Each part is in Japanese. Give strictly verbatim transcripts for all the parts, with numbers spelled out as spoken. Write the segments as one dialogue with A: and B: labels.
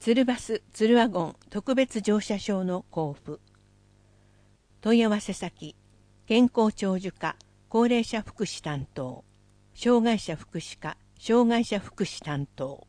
A: ツルバス・ツルワゴン特別乗車証の交付。問い合わせ先、健康長寿課高齢者福祉担当、障害者福祉課障害者福祉担当。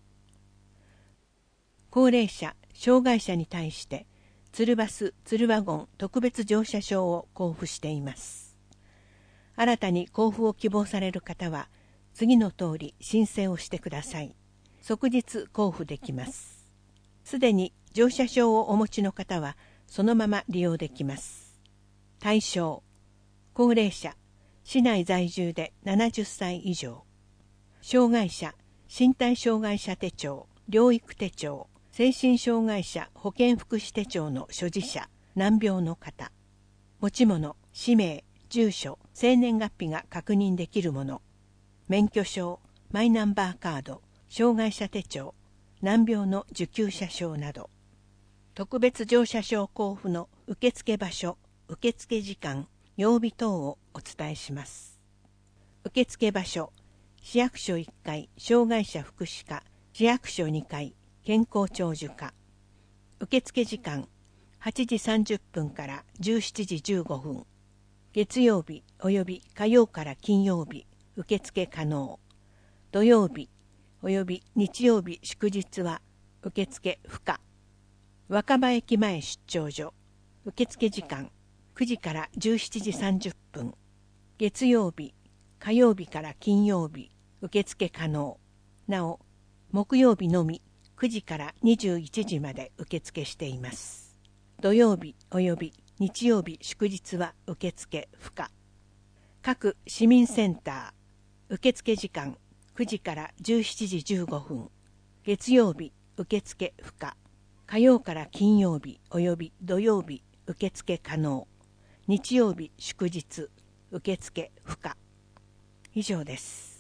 A: 高齢者、障害者に対してツルバス・ツルワゴン特別乗車証を交付しています。新たに交付を希望される方は、次の通り申請をしてください。即日交付できます。すでに乗車証をお持ちの方はそのまま利用できます。対象、高齢者、市内在住でななじゅっさい以上。障害者、身体障害者手帳、療育手帳、精神障害者保健福祉手帳の所持者、難病の方。持ち物、氏名、住所、生年月日が確認できるもの。免許証、マイナンバーカード、障害者手帳、難病の受給者証など。特別乗車証交付の受付場所、受付時間、曜日等をお伝えします。受付場所、市役所いっかい障害者福祉課、市役所にかい健康長寿課。受付時間、はちじさんじゅっぷんからじゅうしちじじゅうごふん。月曜日および火曜から金曜日、受付可能。土曜日および日曜日祝日は受付不可。若葉駅前出張所、受付時間くじからじゅうしちじさんじゅっぷん。月曜日、火曜日から金曜日、受付可能。なお、木曜日のみくじからにじゅういちじまで受付しています。土曜日および日曜日祝日は受付不可。各市民センター、受付時間くじからじゅうしちじじゅうごふん。月曜日受付不可。火曜から金曜日および土曜日受付可能。日曜日祝日受付不可。以上です。